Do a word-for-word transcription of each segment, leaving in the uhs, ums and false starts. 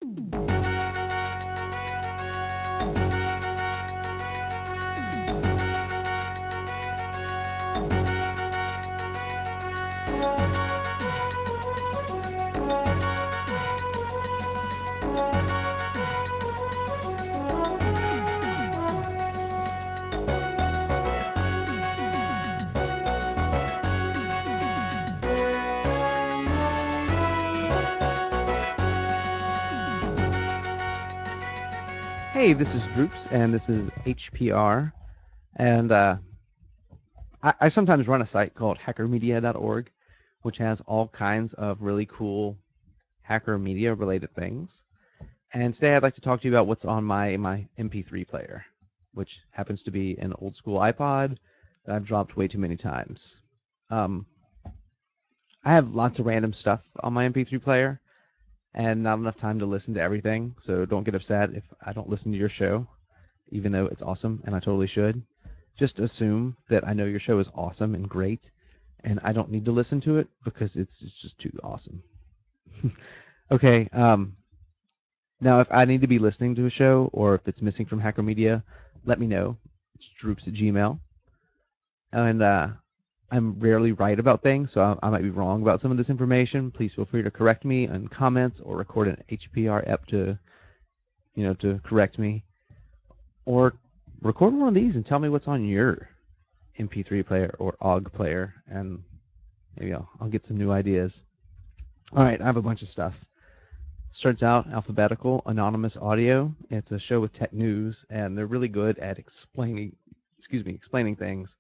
Hey, this is Droops, and this is H P R. And uh, I, I sometimes run a site called hacker media dot org, which has all kinds of really cool hacker media related things. And today I'd like to talk to you about what's on my, my M P three player, which happens to be an old school iPod that I've dropped way too many times. Um, I have lots of random stuff on my M P three player and not enough time to listen to everything, so don't get upset if I don't listen to your show, even though it's awesome and I totally should. Just assume that I know your show is awesome and great, and I don't need to listen to it because it's, it's just too awesome. Okay, um, now if I need to be listening to a show or if it's missing from Hacker Media, let me know. It's droops at Gmail. And uh, I'm rarely right about things, so I, I might be wrong about some of this information. Please feel free to correct me in comments or record an H P R ep to, you know, to correct me. Or record one of these and tell me what's on your M P three player or O G player, and maybe I'll, I'll get some new ideas. All right, I have a bunch of stuff. Starts out alphabetical, anonymous audio. It's a show with tech news, and they're really good at explaining, excuse me, explaining things.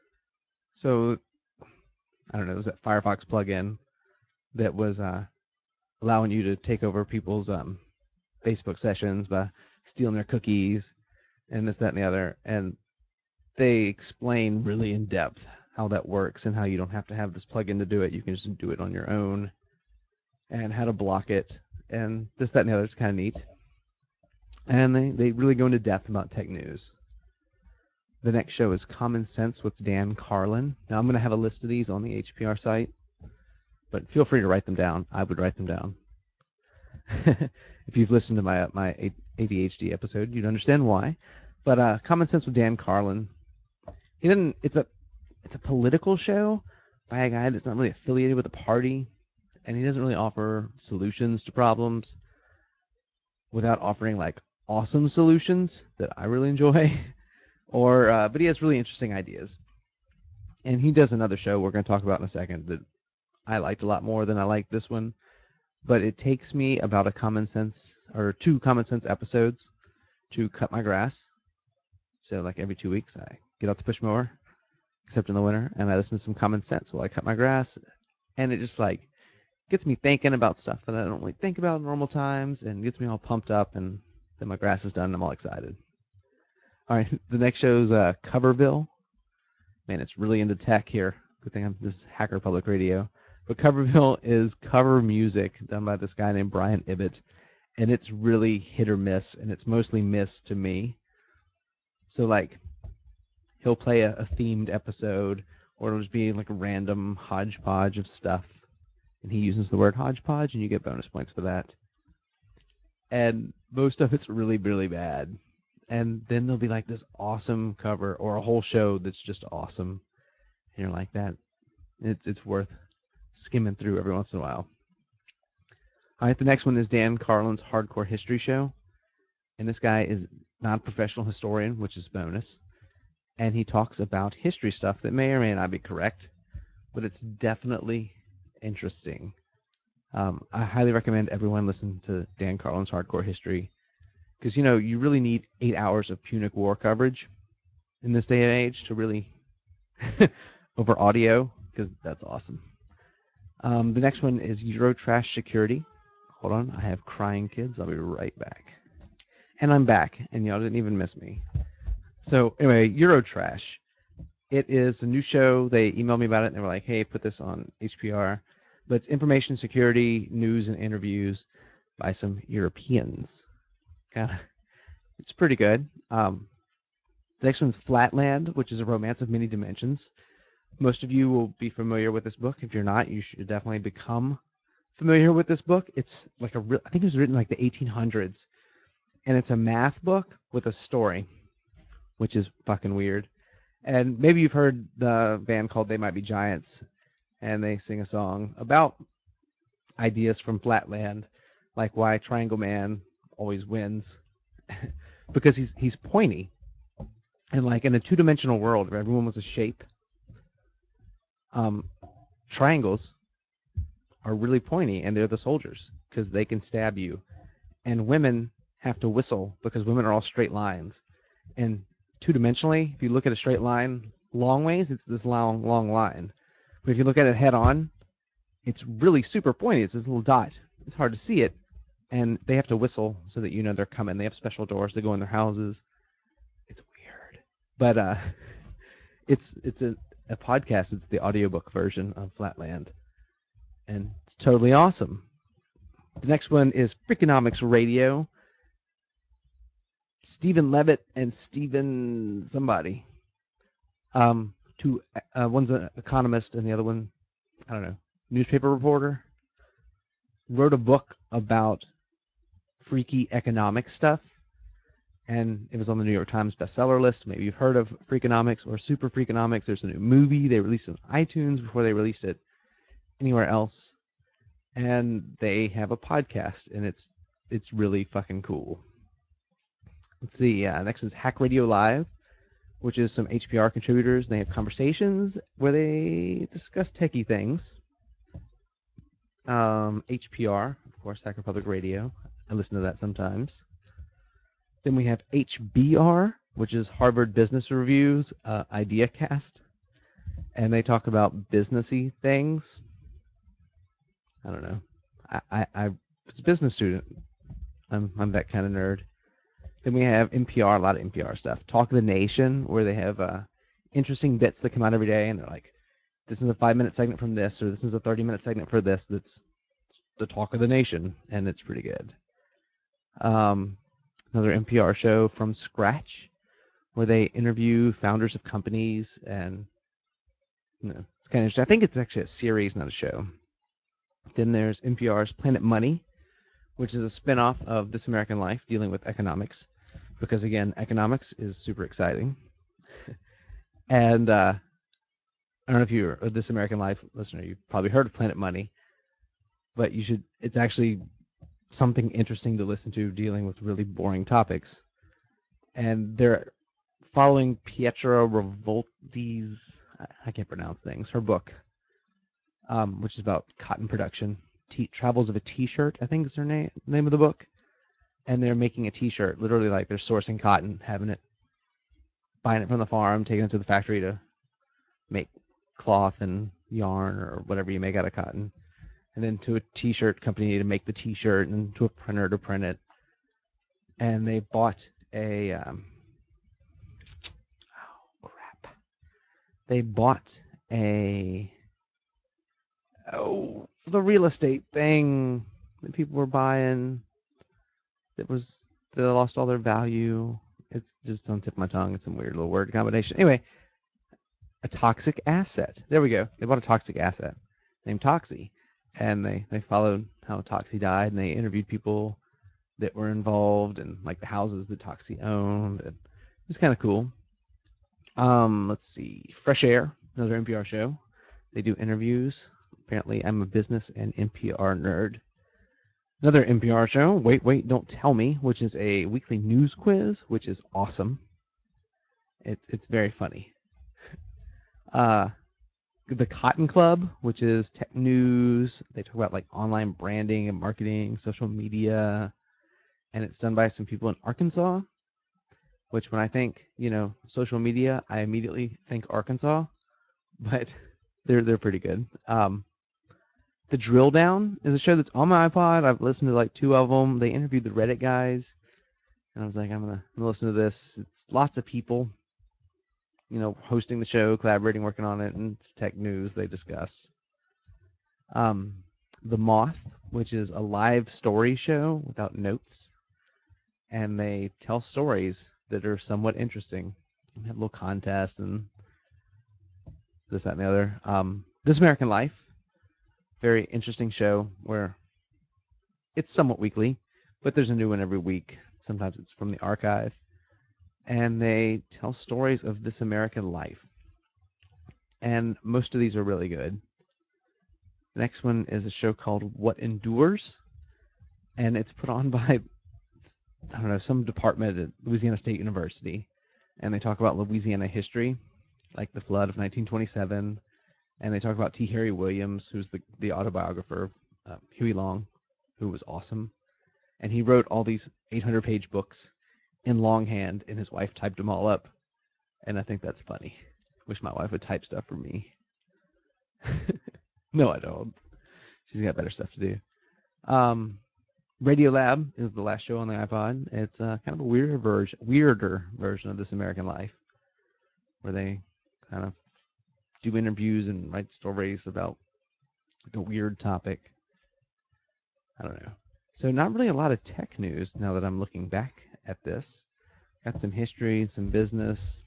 So I don't know, it was that Firefox plugin that was uh, allowing you to take over people's um, Facebook sessions by stealing their cookies and this, that, and the other. And they explain really in depth how that works and how you don't have to have this plugin to do it. You can just do it on your own, and how to block it, and this, that, and the other. It's kind of neat. And they, they really go into depth about tech news. The next show is Common Sense with Dan Carlin. Now, I'm going to have a list of these on the H P R site, but feel free to write them down. I would write them down. If you've listened to my my A D H D episode, you'd understand why. But uh, Common Sense with Dan Carlin. He didn't. It's a it's a political show by a guy that's not really affiliated with a party, and he doesn't really offer solutions to problems without offering like awesome solutions that I really enjoy. or uh, but he has really interesting ideas. And he does another show we're going to talk about in a second that I liked a lot more than I liked this one. But it takes me about a common sense or two common sense episodes to cut my grass. So like every two weeks, I get out the push mower, except in the winter, and I listen to some common sense while I cut my grass, and it just like gets me thinking about stuff that I don't really think about in normal times, and gets me all pumped up, and then my grass is done, and I'm all excited. All right, the next show is uh, Coverville. Man, it's really into tech here. Good thing I'm this is Hacker Public Radio. But Coverville is cover music done by this guy named Brian Ibbott, and it's really hit or miss, and it's mostly miss to me. So like, he'll play a, a themed episode, or it'll just be like a random hodgepodge of stuff, and he uses the word hodgepodge, and you get bonus points for that. And most of it's really, really bad. And then there'll be like this awesome cover or a whole show that's just awesome. And you're like, that, it, it's worth skimming through every once in a while. All right, the next one is Dan Carlin's Hardcore History Show. And this guy is not a professional historian, which is bonus. And he talks about history stuff that may or may not be correct, but it's definitely interesting. Um, I highly recommend everyone listen to Dan Carlin's Hardcore History, because you know you really need eight hours of Punic War coverage in this day and age to really over audio, because that's awesome. Um, the next one is Eurotrash Security. Hold on, I have crying kids. I'll be right back. And I'm back, and y'all didn't even miss me. So anyway, Eurotrash. It is a new show. They emailed me about it, and they were like, hey, put this on H P R. But it's information security, news, and interviews by some Europeans. Kind of, it's pretty good. Um, the next one's Flatland, which is a romance of many dimensions. Most of you will be familiar with this book. If you're not, you should definitely become familiar with this book? It's like a real, I think it was written like the eighteen hundreds, and it's a math book with a story, which is fucking weird. And maybe you've heard the band called They Might Be Giants, and they sing a song about ideas from Flatland, like why Triangle Man always wins, because he's he's pointy, and like in a two dimensional world where everyone was a shape, um, triangles are really pointy, and they're the soldiers because they can stab you, and women have to whistle because women are all straight lines, and two dimensionally, if you look at a straight line long ways, it's this long long line, but if you look at it head on, it's really super pointy. It's this little dot. It's hard to see it, and they have to whistle so that you know they're coming. They have special doors to go in their houses. It's weird, but uh, it's it's a, a podcast. It's the audiobook version of Flatland, and it's totally awesome. The next one is Freakonomics Radio. Stephen Levitt and Stephen somebody. Um, two. Uh, one's an economist, and the other one, I don't know, newspaper reporter. Wrote a book about freaky economic stuff, and it was on the New York Times bestseller list. Maybe you've heard of Freakonomics or Super Freakonomics. There's a new movie. They released it on iTunes before they released it anywhere else. And they have a podcast, and it's it's really fucking cool. Let's see. Yeah, next is Hack Radio Live, which is some H P R contributors. They have conversations where they discuss techie things. Um, H P R, of course, Hacker Public Radio. I listen to that sometimes. Then we have H B R, which is Harvard Business Review's uh, IdeaCast, and they talk about businessy things. I don't know. I, I, I was a business student. I'm I'm that kind of nerd. Then we have N P R, a lot of N P R stuff. Talk of the Nation, where they have uh, interesting bits that come out every day, and they're like, this is a five-minute segment from this, or this is a thirty-minute segment for this. That's the Talk of the Nation, and it's pretty good. Um, another N P R show, From Scratch, where they interview founders of companies, and you know, it's kind of interesting. I think it's actually a series, not a show. Then there's N P R's Planet Money, which is a spinoff of This American Life, dealing with economics, because again, economics is super exciting. And uh, I don't know if you're a This American Life listener, you've probably heard of Planet Money, but you should. It's actually something interesting to listen to, dealing with really boring topics. And they're following Pietra Revolti's, I can't pronounce things, her book, um, which is about cotton production. T- Travels of a T-shirt, I think is her name, name of the book. And they're making a T-shirt, literally like they're sourcing cotton, having it, buying it from the farm, taking it to the factory to make cloth and yarn or whatever you make out of cotton, and then to a T-shirt company to make the T-shirt, and to a printer to print it. And they bought a um, oh crap, they bought a oh the real estate thing that people were buying that was that lost all their value. It's just on the tip of my tongue. It's some weird little word combination. Anyway, a toxic asset. There we go. They bought a toxic asset named Toxie, and they they followed how Toxie died, and they interviewed people that were involved, and like the houses that Toxie owned, and it was kind of cool. Um, let's see, Fresh Air, another N P R show. They do interviews. Apparently, I'm a business and N P R nerd. Another N P R show, Wait, Wait, Don't Tell Me, which is a weekly news quiz, which is awesome. It's it's very funny. Uh, the Cotton Club, which is tech news. They talk about like online branding and marketing, social media, and it's done by some people in Arkansas. Which, when I think, you know, social media, I immediately think Arkansas, but they're they're pretty good. Um, the Drill Down is a show that's on my iPod. I've listened to like two of them. They interviewed the Reddit guys, and I was like, I'm gonna, I'm gonna listen to this. It's lots of people, you know, hosting the show, collaborating, working on it, and it's tech news they discuss. Um, the Moth, which is a live story show without notes, and they tell stories that are somewhat interesting. They have a little contest and this, that, and the other. Um, This American Life, Very interesting show where it's somewhat weekly, but there's a new one every week. Sometimes it's from the archive, and they tell stories of this American life. And most of these are really good. The next one is a show called What Endures, and it's put on by, I don't know, some department at Louisiana State University, and they talk about Louisiana history, like the flood of nineteen twenty-seven, and they talk about T. Harry Williams, who's the, the autobiographer of uh, Huey Long, who was awesome. And he wrote all these eight hundred page books in longhand, and his wife typed them all up. And I think that's funny. Wish my wife would type stuff for me. No, I don't. She's got better stuff to do. Um, Radiolab is the last show on the iPod. It's uh, kind of a weirder version, weirder version of This American Life, where they kind of do interviews and write stories about like a weird topic. I don't know. So not really a lot of tech news now that I'm looking back at this. Got some history, some business,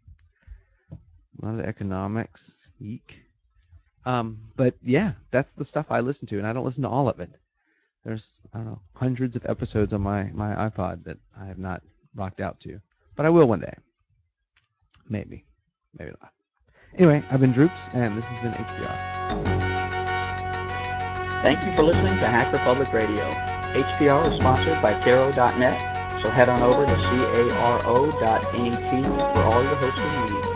a lot of economics. Eek. Um, but yeah, that's the stuff I listen to, and I don't listen to all of it. There's, I don't know, hundreds of episodes on my, my iPod that I have not rocked out to. But I will one day. Maybe. Maybe not. Anyway, I've been Droops, and this has been H P R. Thank you for listening to Hacker Public Radio. H P R is sponsored by Caro dot net, so head on over to caro dot net for all your hosting needs.